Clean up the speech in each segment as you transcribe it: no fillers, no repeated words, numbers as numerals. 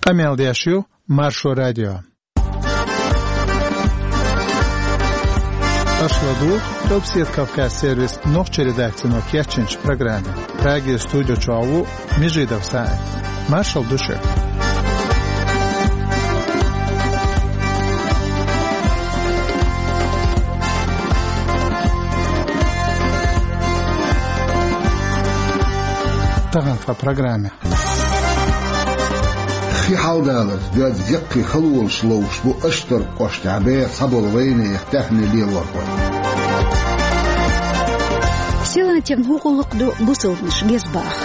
قميل ديشيو مارشو راديو أشلدو توبسيت كافكاس سيرفيس نوخشي редакцию كيتشنش программе. Праги студио Чоу Мижидов сайт. Маршал Душев. تغن في программе. في حاودالر بيد زقي خلول شلوش بو أشتر قشت عبير صبر ويني يختحني لي الوقت سيلا تنهوغو لقدو بوصلنش بيزباخ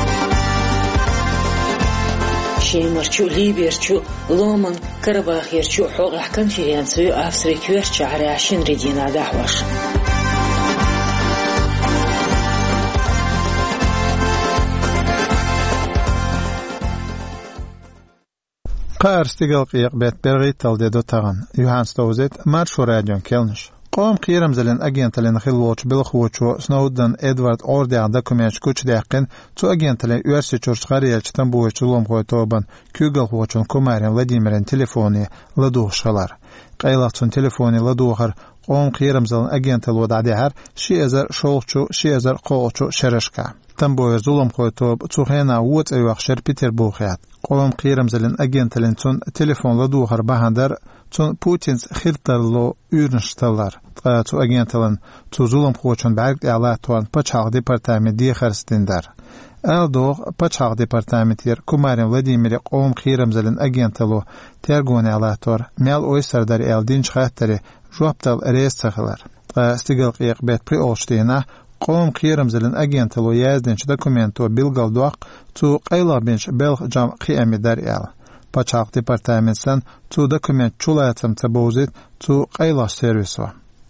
شي مرشو ليبيرشو لومن كرباخ يرشو حوغ حكم في ينسوي أفسري كويرش على 20 ردينا دحوش قار استقال قيق بيت برغيت تلديدو تغن يوهان ستوزيت مارشو راديون كيلنش قوم قيرم زلين أجينتلين خلوش بالخوشو سنودن إدوارد أورديان داكوميش كوش داقين تو أجينتلين يورسي چورش غاريالش تنبوش جلوم خوي توبان كيوغل خوشون كومارين ولاديميرين تليفوني لدوغ شغلار قيلاتون تليفوني لدوغر قوم قيرم زلين أجينتل ودعديهر شي أزر شولشو شي أزر قوشو شرشكا تنبوش جلوم خوي توب توخينا ووت أيوخشر بيتر بوخيات قوم قيرم زلين أجينتلين تون تليفون لدوغر بهندر تون بوتينز خيرتلو يورنشتلار تو أجينتلن تو زولم خوشون بعد إعلاتوان بچاق ديبارتامنت دي خرستندر ألدوغ بچاق ديبارتامنتير كومارين ولاديمير قوم قيرم زلين أجينتلو تيرغون إعلاتور ميل أويسر در إلدينش خاتري جوابتل ريس سخلر استقل قيق بيت بري أولشتينا قوم قيرم زلين أجينتلو يازدنش دوكومنتو بيلغل دوق تو قيلا بنش بلغ جام قيامي در إعلا بچاق ديبارتامنتسن تو دوكومنت چولاتم تبوزيت تو قيلا سيرفيسو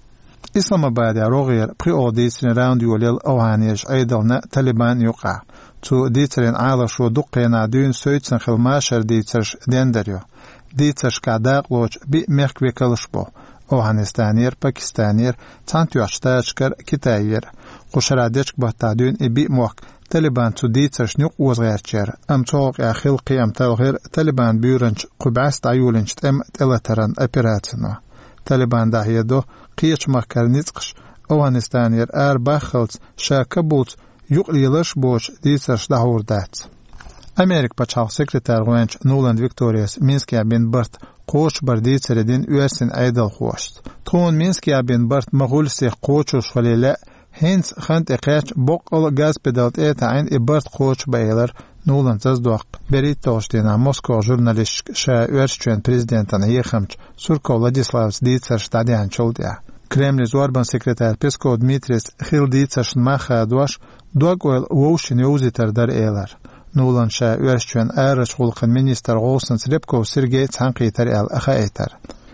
إسلام آباد روغير بري أوديسين راوند يوليل أوهانيش أيضا طالبان يوقع تو ديترين عالشو دقينا دون سويتسن خلماشر ديترش دندريو ديترش كعداق لوش بي مخكوي كالشبو أوهانستانير باكستانير تانتيو اشتاجكر كتاير قشراديشك بحتادون بي موك طالبان تو ديترش نيوق وزغيرشير أم توق يا خلقي أم تلغير طالبان بيورنش قبعست عيولنش تم تلترن أبيراتنو طالبان داهيدو قيش مكر نتقش أوهانستانير باخلت شاكبوت يقليلش بوش ديترش دهور دات أمريك بچاق سكرتار غوانش نولاند فيكتورياس مينسكي بين برت قوش برديتر دين يوسن أيدل خوشت تون مينسكي بين برت مغول سيخ قوشوش فليلا هنس خانت إقاش بوقل غاز بدالت عين إبرت قوش بايلر نولان تزدوق بريد توشتينا موسكو جورناليش شا يورشتوين بريزيدنتان هيخمج سوركو ولاديسلاوس ديتسرش تاديان چولديا كريملي زواربان سكرتار بيسكو دميتريس خيل ديتسرش ماخا دوش دوغويل ووشن يوزيتر در إيلر نولان شا يورشتوين آرش خلقن مينيستر غوسن سريبكو سيرجي تحنقيتر إل أخايتر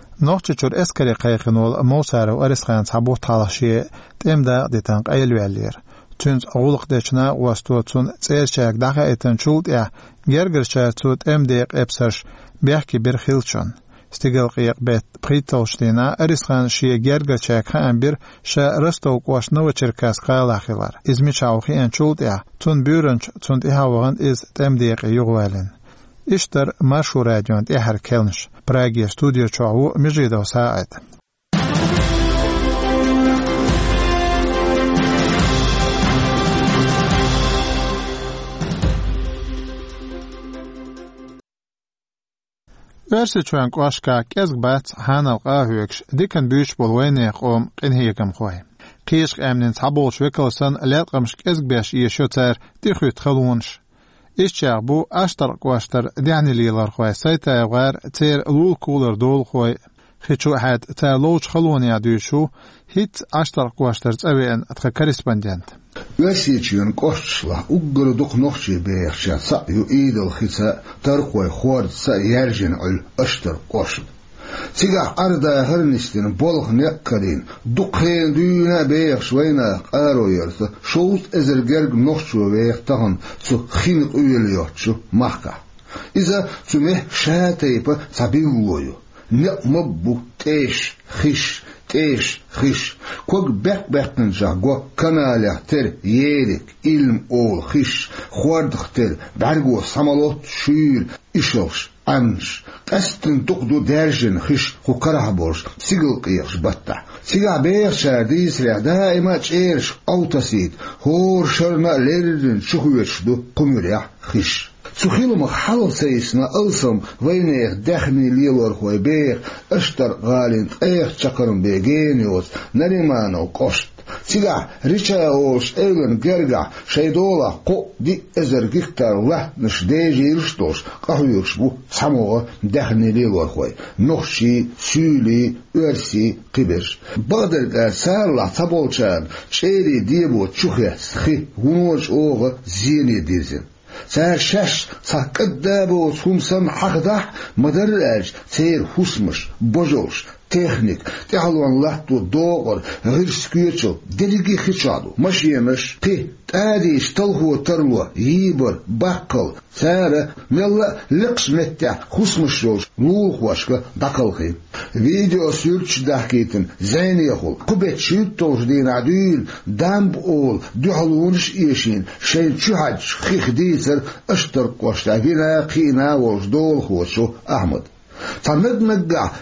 نوخچور اسكري قيقنول موسارو أرسخان صابو تالشي تمدا ديتانق أيلوالير تونز أغلق ديشنا وستوتون تسيرشاك داخا إتن شولد جرگرشا توت ديق إبسرش بيحكي برخيلشون استقل قيق بيت بريتوشتينا أرسخان شي جرگرشاك خان بير شا رستوك واش نو چركاس قالاخيلار إزمي شاوخي أن شولد تون بيورنش تون إهاوغن إز ديق يغوالين إشتر مارشو راديون إحر كيلنش براغي ستوديو چاو مجيدو ساعد ورسي چوان قواشكا كيزق بات هانا القاهوكش ديكن بيش بولويني قوم قنهيكم خوي قيشق امنين صحبولش ويكلسن لاتقمش كيزق باش يشوتر ديخويت خلونش إشتياغ بو أشتر قواشتر دعني ليلار خوي سايتا يغار تير لول كولر دول خوي خيشو حاد تير لوش خلوني عدوشو هيت أشتر قواشتر تأوين أتخا كاريسبانديانت واسيتشيون قوشتشلا أقر دوق نوخشي بيخشا سأيو إيدل خيسا ترقوي خوارد سأيارجين عل أشتر قوشت سيقاق أردا هرنستين بولخ نيقرين دقين دونا بيخ شوينا قارو يرث شوز ازر جرق نوخشو بيخ تغن سو خين قويليوتشو محكا إذا سمه شاتيبا سابيولويو نقمبو تيش خيش تيش خش كوك بك جاغو كنالة تر يدك علم أول خش خوارد ختر برغو سمالوت شير إشوش أنش أستن تقدو درجن خش خو كره بورش سيقل قيقش بطح سيقع بيخ شارديس ريح دائما تشيرش أو تسيد هور شرنا ليردن شخويش دو قمريح خش سخيلو مخحل سيسنا ألسم وينيخ دخني ليلور خوي بيخ اشتر غالين ايخ چكرم بيغينيوز نريمانو قشت سيقع ريشا اوش ايلن جرقع شيدولا قو دي ازر جيختار وح نشديجي رشتوش قهويوش بو سموغ دخني ليلور خوي نخشي سيولي ارسي قبش بغدر قال سارلا تبولشان شيري ديبو تشوخي سخي ونوش اوغ زيني ديزن سار شش ساقدابو سومسم حقدح مدرج سير حسمش بجوش تكنيك تعلوان لحتو دوغر غير سكيوتشو دلقي خشادو مشيمش تي تاديش تلهو ترلو يبر باقل سارة ملا لقش متع حسمش روش لوخ واشك دقلخي فيديو سيرتش دحكيتن زيني يخول قبت شيطوش دين عديل دامب اول دحلونش ايشين شين شهج خيخ ديسر اشتر قوشتاقينا قينا وجدول خوشو احمد تمد مدع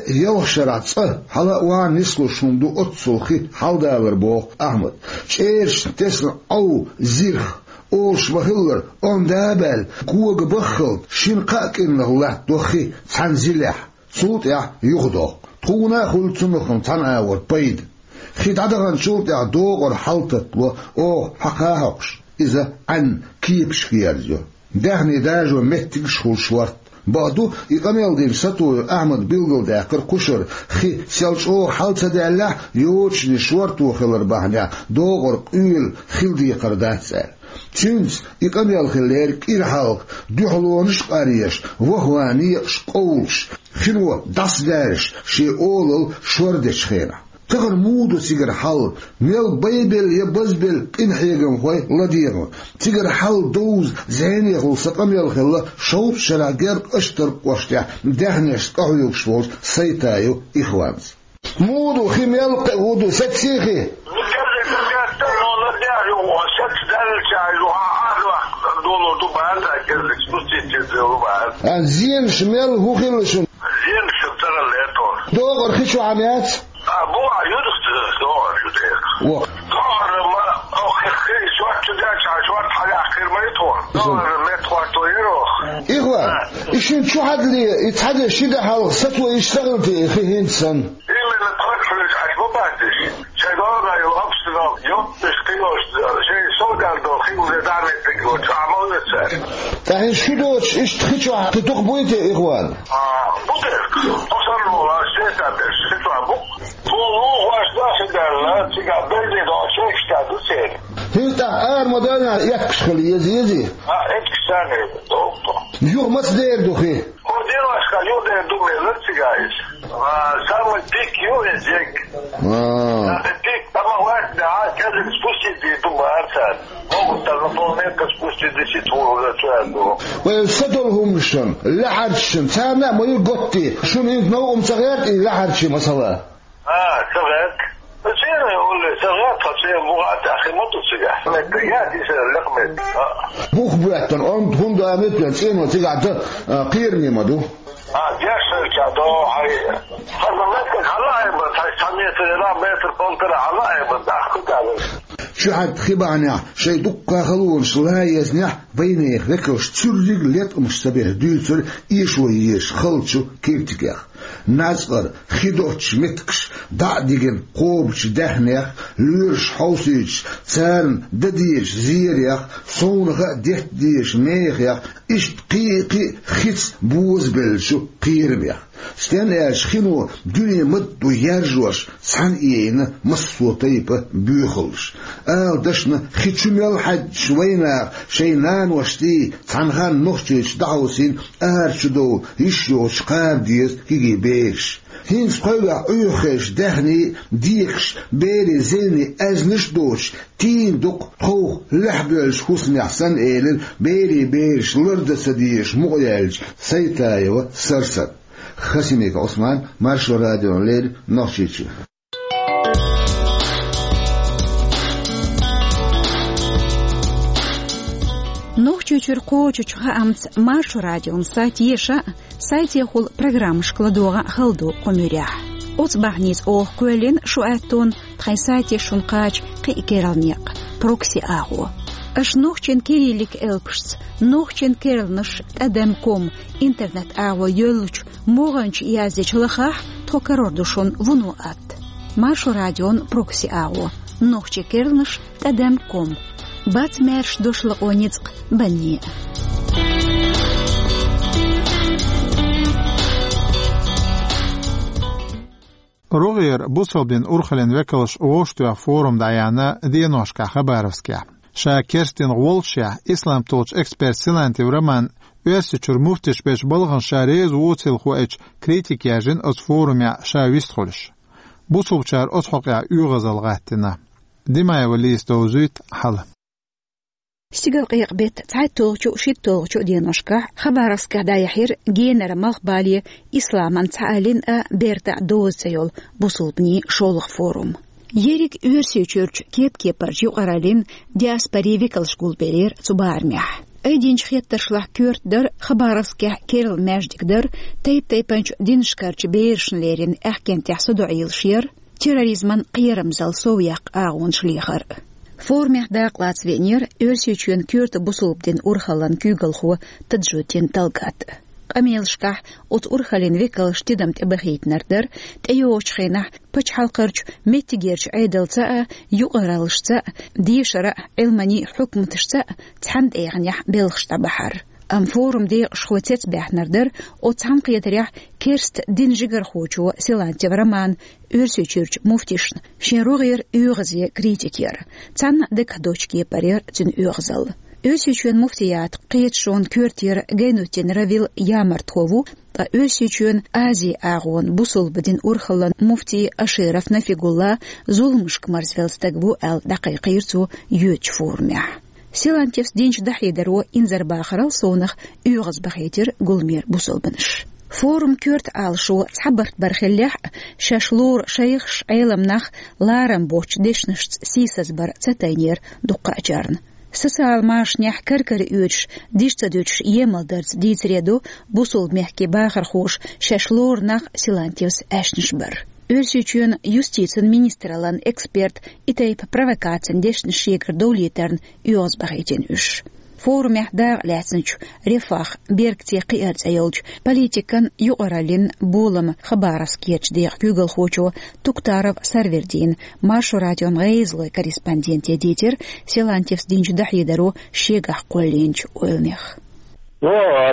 يوشرات حلا وان نسلو شندو اتسوخي حالداور بوخ احمد شيرش تسن او زيرخ اوش وهلر اون دابل قوغ بخل شنقاك انه الله دوخي تنزلح صوت يغدو طونا خلتنخن تنعور بيد خيد عدغن شوت دوغر حالتت او حقاهوش اذا عن كيبش كيارجو دهني داجو مهتكش خل شورت بعدو يقامل دين ستو أحمد بيلغل داكر قشر خي سيالشو حالتا دالله يوش نشورتو خلر بحنيا دوغر قيل خلدي قردات سال تشنس يقامل خلير كيرحالك دوحلونش قاريش وهواني شقولش خلوة داس دارش شي أولل شوردش خيرا تغر مودو سيجر حل ميل بيبل يبزبل إن حيجم خوي لديهم سيجر حل دوز زيني خل سقم يالخلا شوط شراجر اشتر قشتع دهنش قهوي شوط سيتايو إخوانس مودو خميل قهودو سكسيخي زين شمال هو خلشن زين شتغل ليتور دوغر خشو عميات أبو عيودك تدور يديك دور ما أو خي شوات تداش شوات حاجة أخير ما يطور دور ما يطور تويروخ إخوان إيشين شو حد لي يتحدى شيء حال ستوى يشتغل في أخي هندسن إيه من التركلج عشبو بعدش شيء دور يوقف يوم تشقيوش شيء سودال دوخي وزدان يتقوش عمل يتسار تحين شو دوش إيش تخيشوا تدوق بويتي إخوان بودك أصر له شيء تابش خيشوا عبوك هيتا مدانا يكش خلي يزي اكشاني دوكتور يو ما تدير دوخي ودينو اشكال يو دير دومي لتسيغايش سامو ديك يو يزيك ديك تما واحد نعاد كذا سبوشي دي دوما ارسال موقف تلفونيك سبوشي دي شيتو لتسالو ويستدلهم شن لحدشن سامنا ما يقطي شن ينوم صغير لحدشي مثلا صغير بصير يقول لي صغير تصير مغاد أخي ما تصيح متجات يصير لقمة بوخ بيعتن أنت هم دامت لنسين وتقعد قيرني مدو جاشر كادو هاي هذا متك على بس هاي سمية لا متر كونتر على بس أخذ على شو حد خبانع شيء دقة خلون شلا يزنح بينه ذكرش تسرق ليت مشتبه ديلتر إيش خلشو كيف تكيخ نازقر خيدوش متكش دعديجن قوبش دهنيخ لورش حوسيش سارن دديش زيريخ صونغا ديش ميخيخ إشت قيقي خيتس بوز بلشو قيربيخ ستان ايش خينو دنيا مدو يرجوش سان اينا مصو طيبة بيخلش دشنا خيتشميل حد شوينا شينان وشتي تنغان نخشيش دعوسين شدو يشوش قاب ديز كيجي بيش هينس قولا ايوخش دهني ديكش بيري زيني ازنش دوش تين دق خوخ لحبلش حسن احسن ايلن بيري بيش لردس ديش مغيالج سيتايو سرسد خسيميك عثمان مارشو راديو ليل نوشيتشي чучур кочучха амц маршу радион сайт еша сайт ехул программа шкладуга халду комюрях. Оцбахниз ох куэлин шуаттон тхай сайт ешункач кикералнек прокси агу. Аш нохчен кириллик элпшц, нохчен керлнш адемком интернет агу йолуч моганч языч лахах токарордушон вуну ат. Маршу радион прокси агу, нохче керлнш адемком. Бац мерш дошла оницк банни. Ругер бусалбин урхален векалш оштуя форум даяна диеношка хабаровския. Ша Керстин Волшя, ислам толч эксперт Силанти Роман, Версичур муфтиш беш болган шарез уцил хуэч критик яжин от форумя ша вистхолш. Бусалчар от хоқя угазал гаттина. Димая валист доузуит хал. Стигал қиқбет цайт толчу шит толчу диеношка хабаровска даяхир генер махбали исламан цаалин берта доузайол бусулбни шолых форум. Ерик Версичурч кеп-кепарч юқаралин диаспоривикалш гулберер цубармях. Эдинч хетташлах кюртдер хабаровска керл междикдер тейп-тейпанч диншкарч бейршнлерин эхкентяхсу дуилшир терроризман қиерамзал соуяқ ағун шлихар. Формях дақлац венер Версичун кюрт бусулбдин урхалан кюгалху таджутин талгат. Амелшках от урхалин викал штидам тебахитнардер тейочхина пачхалқарч метигерч айдалца юqaralshца дишара элмани хукмтшца цханд ягнях белхшта бахар ам форум де шхвцец бахнардер от цамқиятарях керст динжигер хочу Силанти Роман Версичурч муфтишн шеругер югзе критикер цан дек дочки парер цин югзал Версичун муфтият қиетшон кюртер генутин равил ямартхову та Версичун Азии агон бусулбдин урхалан муфти Аширов Нафигулла зулмшк марзвелстагбу ал дақиқирцу юч формя. Силантевс динч дахидаро инзарбахарал сонах югз бахитер гулмир бусулбыныш. Форум кюрт алшу цхабарт бархиллях шашлур шейхш айламнах ларам боч дешнш сисазбар цатайнер дуқачарн. Социал машнях каркар үч дишцадуч емалдарц дицреду бусул мягкий бахар хош шашлур нах Силантевс эшншбар. Версичун юстицин министралан эксперт итайп провокацин дешнш егр доулитерн юозбахитин үш. Форумях да ляцнч рефах бергте қиарц айолч политикан юqaralin булам хабаровскиеч дех кюгал хочу Туктаров Сарвердин маршу радион гейзлой корреспондент едитер Силантевс динч дахидару шегах колленч ойлмех. Ну,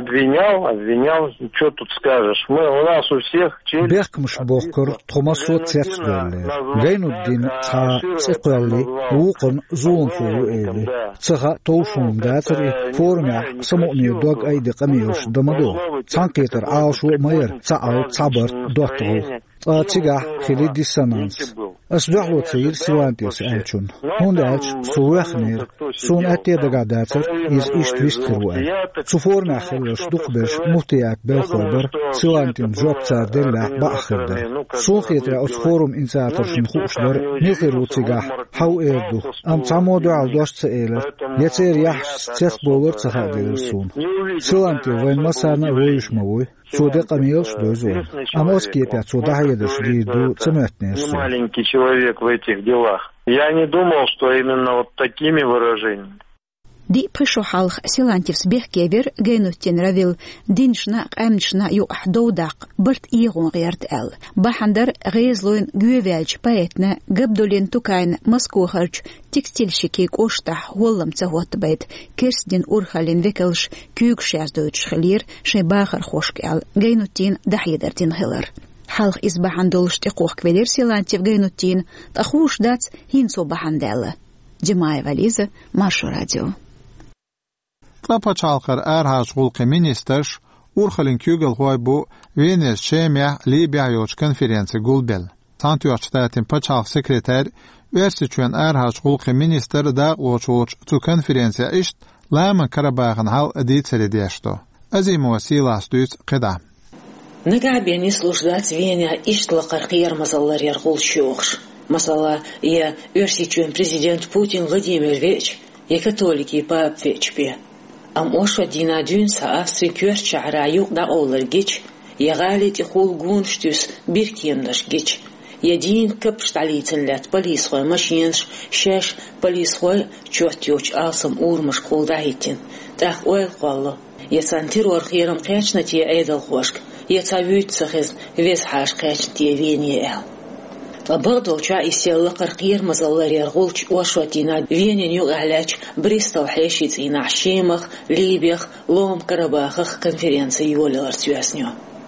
обвинял, что тут скажешь? У нас у всех челюсть... Бехкмш бохкар, Томасо Церцвелли, Гейнуддин Ца Циквелли, Вукон Зуонфу Эли, Цеха Тоушун Датери, Формя, Самотни Дог Айди Камилш Домадо, Цанкетер Алшу Майер, Цаал Цабар Дотру, Цигах Хили Диссонанс. أصدقوا تصير سوانتيس ألشون هون ألش سوخنير سون أتيدا قاداتر إز إشتويستروا سفورنا خلش دقبش مفتيات بالخبر سوانتين جوب صار دلة بآخر ده سوخيتر أسفورم إنساتر شنخوشدر نيخيرو تيجاه حو إردو أم تعمودو على دوش تسئلر يتير يحش تيخ بولر تخادر سون سوانتي وين مسارنا ويش موي سوده قميلش دوزول أم أسكيبيات سوده هيدش ديدو تمتنيش маленький человек в этих делах. Я не думал, что именно вот такими выражениями. Ди пишу халх Силантевс бехкевер гейнутин равил диншна амншна ю ахдоудак барт игон герт эл. Бахандар гейзлоин гювелч поэтна габдулин тукайн маскухарч текстильщики кошта холлам цагот байт керсдин урхалин векелш кюгшяз дойч хлир шейбахар хошк эл гейнутин дахидартин хилар. حلق إصبحان دولش تقوخ كبير سيلانتيف جينوتين تخوش دات هينسو بحاندالة جماعة واليزة مارشو راديو Klapa çalkar erhaç gulqi ministerş urxalin kügel hoybu Venez Şemya Libya yoç konferensi gulbel. Santiyoçtatin paçal sekreter Versiçuen erhaç gulqi minister da oç tu konferensiya işt Lama Karabağın hal editseli deşto. Azim vasilas düz qida. نقابين يسلوش وينيا إشتلقر قير مصالر يرغول شوخش مصالا يا أرسيتشون президент Путин Владимир Вич يا كاثوليكي باب فيتش بيه أم أوشو دينا دونسا أفسري كورتش عرايوق دا أولر جيش يغالي تخول قونشتوس بيركيندش جيش يدين كبشت عليتن لات بليس خوي ماشينش شاش بليس خوي تشوتيوش آسم أور مشقول دايتين تاخ أويل قوالله يسانتير ورخيرم قيشنتي أيدل خوشك يتابيوت سخز ويز حاش قيشنتي ويني أهل بغدو جاء يسيل قرقير مزالر يرغولش وشوتينا وينين يو أهلاج بريستو حيشيت إنا عشيمخ ليبيخ لوم كرباخخ كونفرنسي يولر سياسنيو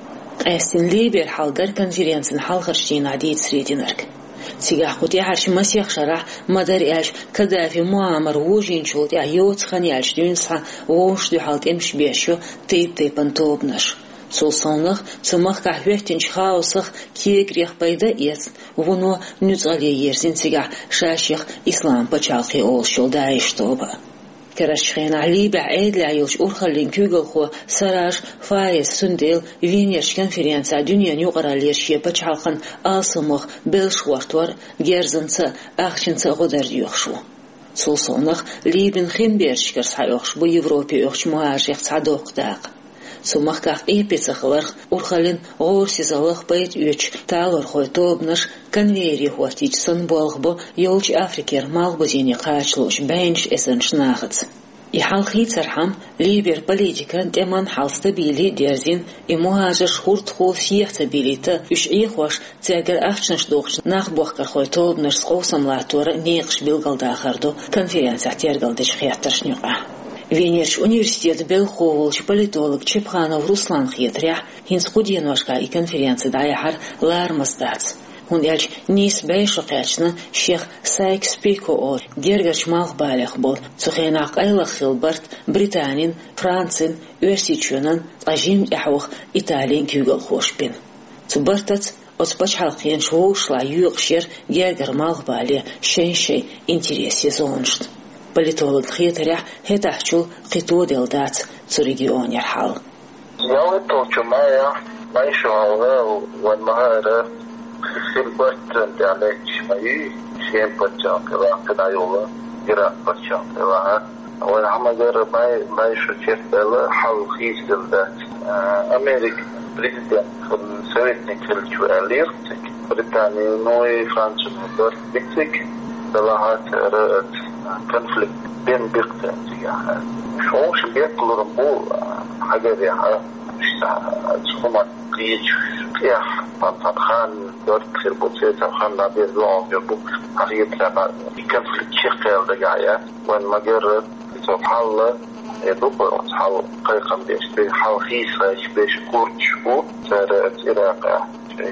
أستن ليبير حالدر كونفرنسن حالخرشتين عديد سريدينرك سيغاح قوتي عرش مسيخ شرح مدار إلش كدافي معامر ووجين شولت يوت خاني عرش دونسا ووش دو حالت امش بيشو تيبن توبنش سولسانخ سمخ كحويتين شخاوسخ كيكريخ بيدا إيس ونو نوزالي يرسين سيغاح شاشيخ إسلام بچالقي أول شول دايش توبا كرشخين علي بعيد لعيوش أورخلين كيوغل خو سراج فايز سنديل وينيرش كونفرنسا دنيا نيوغرا ليرشيه بچالقن آسمخ بلشوارتور جيرزنسا أخشنسا غدر ديوخشو سولسانخ ليبن خين بيرشكر سايوخش بو يوروبي اوخش مواجيخ سادوق داق سمخكاف إيبيسخلرخ أورخلين غورسيزالخ بيت يوش تالور خوي توبنش كنويري هواتيج سنبولخ بو يولش أفريكير مالبوزيني قاچلوش بينش إسنش ناخدز يحالخي ترحم ليبر بليديكان تيمان حال ستابيلي ديرزين إموهاجر شخورت خو فيح تابيليتا يش إيخوش تياگر أخشنش دوخش ناخ بوخكر خوي توبنش سخو سملاتور نيقش بيلغل داخردو كونفرنسيا تيرغل ديش خياترش نيقا Венерш университет Белховолч политолог Чепханов Руслан Хитрях хинскуденошка и конференции даяхар лармастац. Он ялч нис бейшокачна шех сайкс пико о дергач малбалях бол цухенак айлах хилбарт Британин, Францин, Уэрсичунан, ажим яхух Италиен кюгел хошпин. Цубартац отспач халкин шоушла югшер дергар малбали шеншей интересе зоншт. политолог Хитрях хетахчул қиту делдат цу регион ярхал. Я толчу моя майшова ванмахара симпат диалект мои симпатча кавакадайова ира патча кава وأنا حمدر ما يشوف بلا حال خيس دلدات أمريكا بريزيدنت من سويتني كل شوالير بريطانيا نوي فرنسا مدر بيتك دلها رأت كونفليكت بين بيقتين يعني شوش بيقلوا رمبو حاجة بيها سخومات قيج كيح خان دور كثير بوتيت خان نابير لون يبوك حقيقة لما كونفليكت شيخ دقايا وين ما جرت سبحان الله يدبر أصحاب قيقا بيش حال خيسة بيش كورتشو سارت إراقة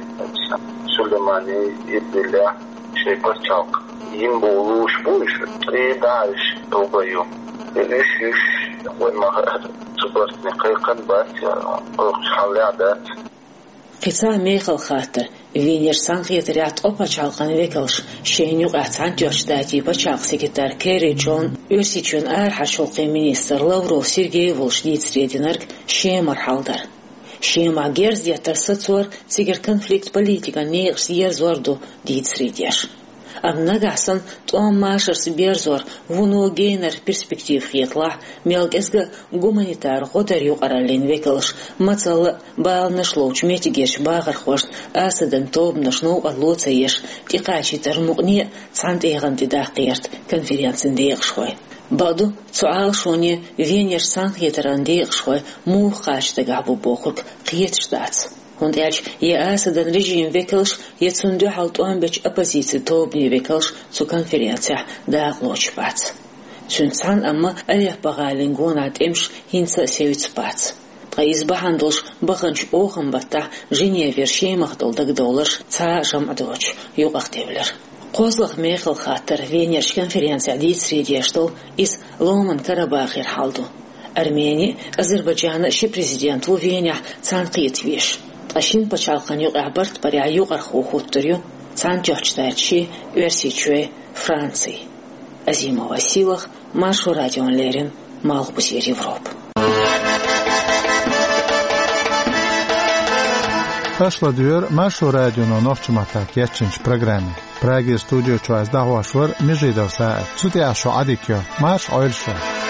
سليماني يبدي الله شيء برشاق ينبولوش بوش داعش توبيو يش وين ما صبرتني قيقا بات حال عادات قصة ميخل خاطر وينير سانخيت ريات أوبا شالقان ويكلش شينيوق أتسان جوش داتي بشاق سيكتار كيري جون يرسيتشون آرحا شوقي مينيستر لافروف سيرجي فولشديت سريدينرك شيمر حالدر شيما جيرز يترسطور سيجر كونفليكت بوليتيكا نيغس يرزوردو ديت سريديش أبناغاسن توم ماشر سبيرزور ونو جينر перспектив خيطلع ميلغسغا гуманитар غدر يقرالين ويكلش مصل بالنش لوچ ميتيگيش باغر خوش اسدن توب نشنو اللوتسيش تيقاشي ترمقني цант ايغنتي داقيرت конференцин ديغشوي بعدو سؤال شوني وينير سانخيتران ديغشوي مو خاشتغا بوخك قيتشدات Und aseden режим векелш yetsundü haltuan beç opozisiya tobni vekелш zu konferensiya dağloçpats. Sünsan amma alih bagalin gonat emş hinsa sevitspats. Qayız bahandolş baxınç oğun batta Женевер şeymaqdoldag dolar ça jam'adoç yuqaqtevler. Qozlıq mexil xatir Venerş konferensiya dit srediyashtol is Loman Karabağir haldu. Armeni Azerbaycanı şi prezident u Venyah canqiyetvish. Ашин пачалқан юқ абарт баря юқ арху хуттырю цан жочтарчи Уэрсичуэ Франции. Азима Василах, Машу Радион Лерин, Малбузир Европ. Ашла дюр Машу Радион новчмата кечинч программе. Праги студио чуаз дахвашвар межидав саат. Сути ашу адикё. Маш ойлшо.